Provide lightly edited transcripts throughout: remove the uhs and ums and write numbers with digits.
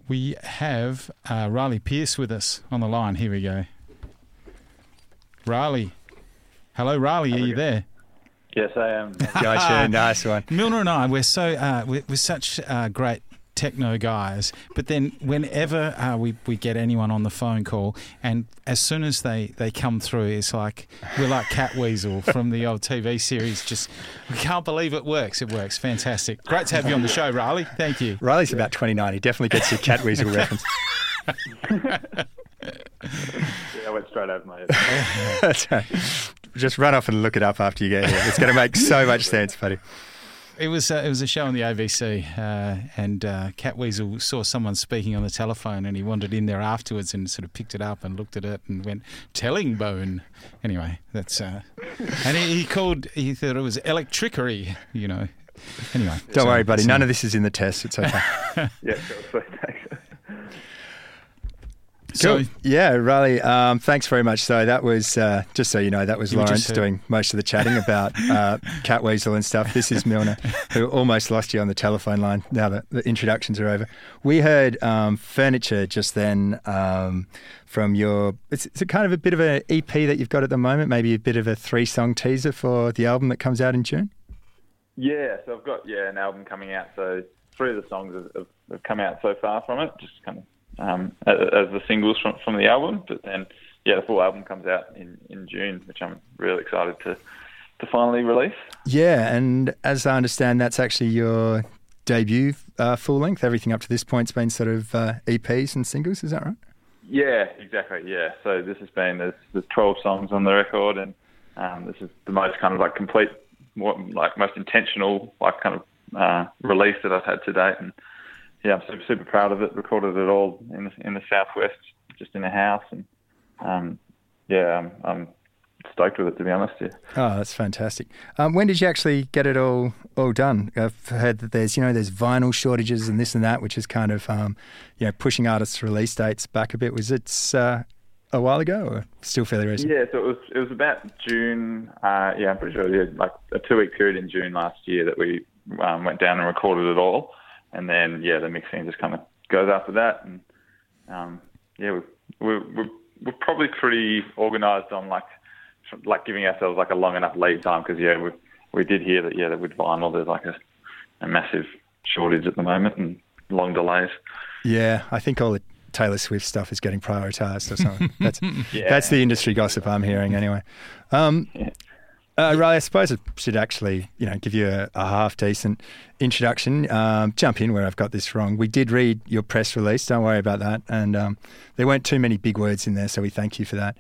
We have Riley Pearce with us on the line. Here we go. Riley. Hello, Riley. Are you there? Yes, I am. Gotcha. Nice one. Milner and I, we're such great techno guys, but then whenever we get anyone on the phone call, and as soon as they come through, it's like we're like Catweasel from the old TV series. Just we can't believe it works. It works. Fantastic. Great to have you on the show, Riley. Thank you. Riley's about 29. He definitely gets your Catweasel reference. I went straight over my head. That's right. Just run off and look it up after you get here. It's going to make so much sense, buddy. It was a show on the ABC, and Catweasel saw someone speaking on the telephone, and he wandered in there afterwards and sort of picked it up and looked at it and went, "Telling bone." Anyway, that's and he thought it was electricery, you know. Anyway, don't worry, buddy. None of this is in the test. It's okay. Yeah, sure. Thanks. Cool. Yeah, Riley, thanks very much. So that was, just so you know, that was Lawrence doing most of the chatting about Catweasel and stuff. This is Milner, who almost lost you on the telephone line now that the introductions are over. We heard Furniture just then from your, it's kind of a bit of an EP that you've got at the moment, maybe a bit of a 3-song teaser for the album that comes out in June? Yeah, so I've got an album coming out. So 3 of the songs have come out so far from it, just kind of as the singles from the album, but then the full album comes out in June, which I'm really excited to finally release. Yeah, and as I understand, that's actually your debut full length. Everything up to this point's been sort of EPs and singles. Is that right? Yeah, exactly. Yeah, so this has been there's 12 songs on the record, and this is the most kind of like complete, most intentional kind of release that I've had to date, and I'm super proud of it. Recorded it all in the southwest, just in a house, and I'm stoked with it, to be honest. Yeah. Oh, that's fantastic. When did you actually get it all done? I've heard that there's vinyl shortages and this and that, which is kind of pushing artists' release dates back a bit. Was it a while ago, or still fairly recent? Yeah, so it was about June. I'm pretty sure. Yeah, like a 2-week period in June last year that we went down and recorded it all. And then, the mixing just kind of goes after that. And, we're probably pretty organised on, like giving ourselves, like, a long enough lead time because, we did hear that, with vinyl there's, like, a massive shortage at the moment and long delays. Yeah, I think all the Taylor Swift stuff is getting prioritised or something. That's the industry gossip I'm hearing anyway. Riley, I suppose I should actually, give you a half-decent introduction. Jump in where I've got this wrong. We did read your press release, don't worry about that. And there weren't too many big words in there, so we thank you for that.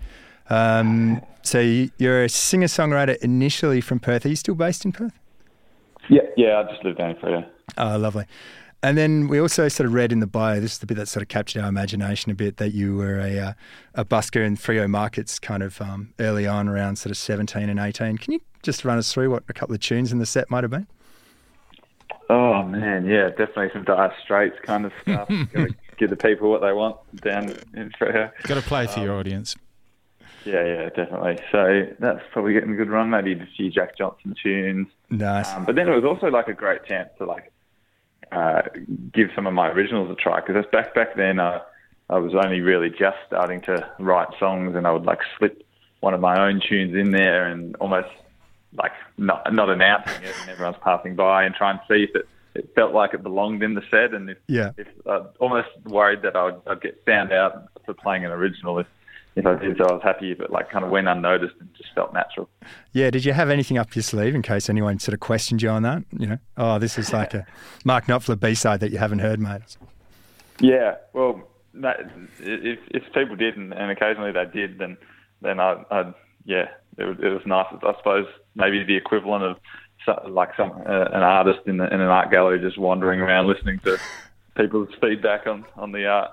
So you're a singer-songwriter initially from Perth. Are you still based in Perth? Yeah, I just live down in Freo. Oh, lovely. And then we also sort of read in the bio, this is the bit that sort of captured our imagination a bit, that you were a busker in Freo markets kind of early on, around sort of 17 and 18. Can you just run us through what a couple of tunes in the set might have been? Oh, man, yeah, definitely some Dire Straits kind of stuff. Gotta give the people what they want down in Freo. Got to play for your audience. Yeah, definitely. So that's probably getting a good run, maybe a few Jack Johnson tunes. Nice. But then it was also like a great chance to give some of my originals a try, because back then I was only really just starting to write songs, and I would slip one of my own tunes in there and almost not announcing it, and everyone's passing by, and try and see if it felt like it belonged in the set, and if almost worried that I'd get found out for playing an original if I did. So I was happy if it kind of went unnoticed and just felt natural. Yeah, did you have anything up your sleeve in case anyone sort of questioned you on that? This is like a Mark Knopfler B-side that you haven't heard, mate? Yeah, well, if people did, and occasionally they did, then it was nice. I suppose maybe the equivalent of an artist in an art gallery just wandering around listening to people's feedback on the art.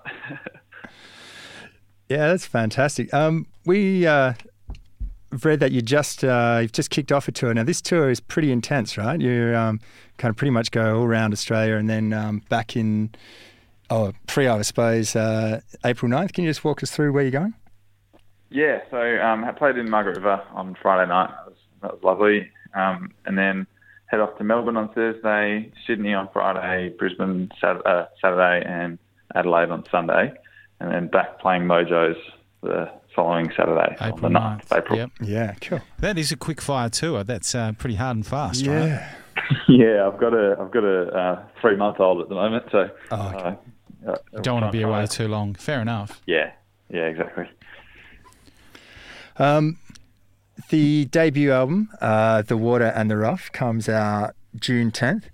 Yeah, that's fantastic. We read that you've just kicked off a tour. Now, this tour is pretty intense, right? You kind of pretty much go all around Australia and then back in Freo, I suppose, April 9th. Can you just walk us through where you're going? Yeah, so I played in Margaret River on Friday night. That was lovely. And then head off to Melbourne on Thursday, Sydney on Friday, Brisbane Saturday, and Adelaide on Sunday, and then back playing Mojo's the following Saturday, on the 9th of April. Yep. Yeah, cool. That is a quick fire tour. That's pretty hard and fast, right? Yeah. Yeah, I've got a 3-month-old at the moment, so Don't want to be away too long. Fair enough. Yeah, exactly. The debut album, The Water and the Rough, comes out June 10th.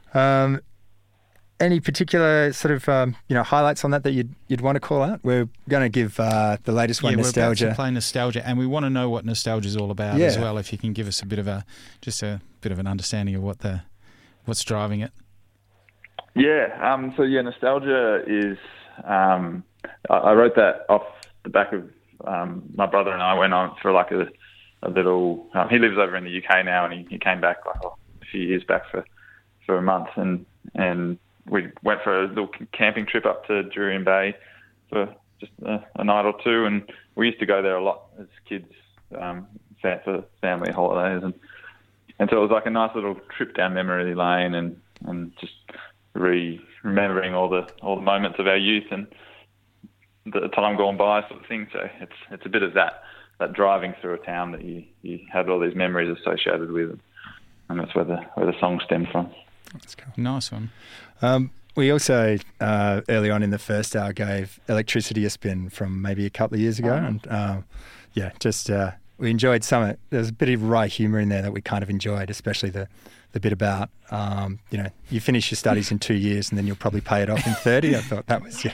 Any particular sort of highlights on that you'd want to call out? We're going to give the latest one, Nostalgia. We're about to play Nostalgia, and we want to know what Nostalgia is all about as well. If you can give us a bit of an understanding of what's driving it. Yeah. Nostalgia is. I wrote that off the back of my brother and I went on for like a little. He lives over in the UK now, and he came back a few years back for a month, and we went for a little camping trip up to Jurien Bay for just a night or two, and we used to go there a lot as kids for family holidays, and so it was like a nice little trip down memory lane, and just remembering all the moments of our youth and the time gone by, sort of thing. So it's a bit of that driving through a town that you had all these memories associated with, and that's where the song stemmed from. That's cool. Nice one. We also, early on in the first hour, gave Electricity a spin from maybe a couple of years ago. And we enjoyed some of it. There's a bit of wry humour in there that we kind of enjoyed, especially the bit about, you finish your studies in 2 years and then you'll probably pay it off in 30. I thought that was,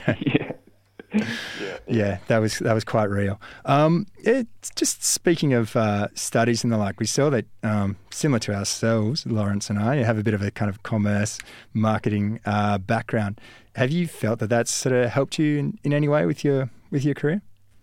Yeah, that was quite real. It's just speaking of studies and the like, we saw that similar to ourselves, Lawrence and I, you have a bit of a kind of commerce marketing background. Have you felt that that's sort of helped you in any way with your career?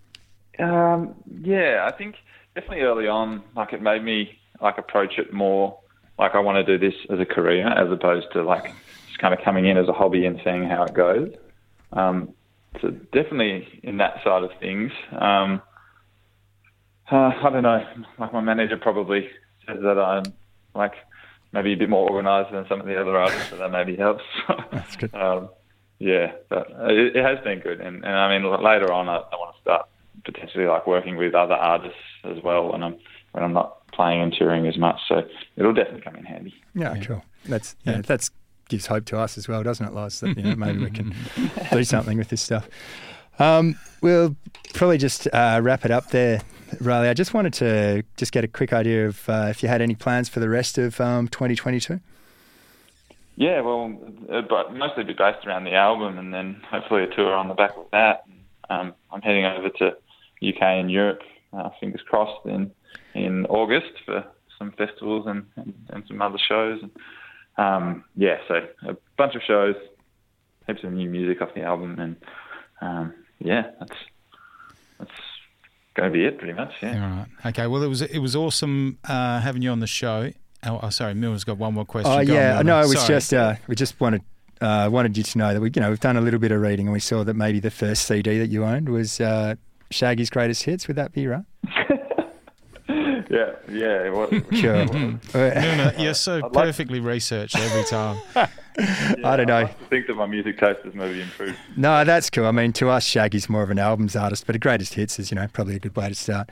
I think definitely early on, like it made me like approach it more like I want to do this as a career as opposed to like just kind of coming in as a hobby and seeing how it goes. So definitely in that side of things. I don't know. Like my manager probably says that I'm like maybe a bit more organised than some of the other artists, so that maybe helps. That's good. But it has been good. And I mean, later on, I want to start potentially like working with other artists as well when I'm not playing and touring as much. So it'll definitely come in handy. Yeah. Cool. That's gives hope to us as well, doesn't it, Loz? That maybe we can do something with this stuff. We'll probably just wrap it up there, Riley. I just wanted to just get a quick idea of if you had any plans for the rest of 2022. Yeah, well, but mostly be based around the album, and then hopefully a tour on the back of that. I'm heading over to UK and Europe, fingers crossed, in August for some festivals and some other shows. So a bunch of shows, heaps of new music off the album, and that's going to be it pretty much. Yeah. All right. Okay. Well, it was awesome having you on the show. Oh, sorry, Milner's got one more question. Oh, yeah. No, it was just we just wanted you to know that we've done a little bit of reading, and we saw that maybe the first CD that you owned was Shaggy's Greatest Hits. Would that be right? Yeah. Sure. Milner, you're so perfectly researched every time. I don't know. I like to think that my music taste has maybe improved. No, that's cool. I mean, to us, Shaggy's more of an albums artist, but a Greatest Hits is, probably a good way to start.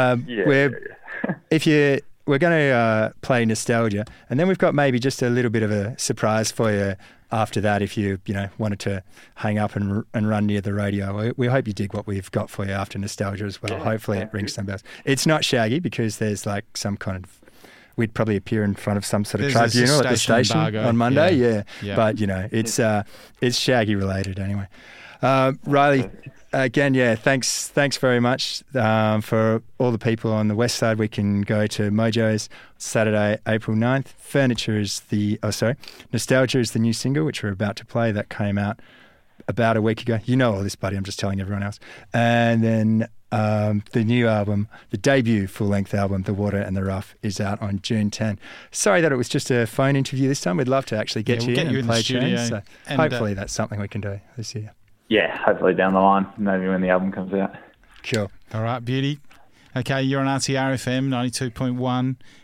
We're going to play Nostalgia, and then we've got maybe just a little bit of a surprise for you after that if you wanted to hang up and run near the radio. We hope you dig what we've got for you after Nostalgia as well. Hopefully it rings some bells. It's not Shaggy because there's like some kind of... We'd probably appear in front of some sort of tribunal at the station on Monday. Yeah. But, it's Shaggy related anyway. Riley... Again, thanks very much for all the people on the west side. We can go to Mojo's Saturday, April 9th. Nostalgia is the new single, which we're about to play. That came out about a week ago. You know all this, buddy. I'm just telling everyone else. And then the new album, the debut full-length album, The Water and the Rough, is out on June 10. Sorry that it was just a phone interview this time. We'd love to actually get you in and play tunes. So hopefully that's something we can do this year. Yeah, hopefully down the line, maybe when the album comes out. Cool. All right, beauty. Okay, you're on RTR FM 92.1.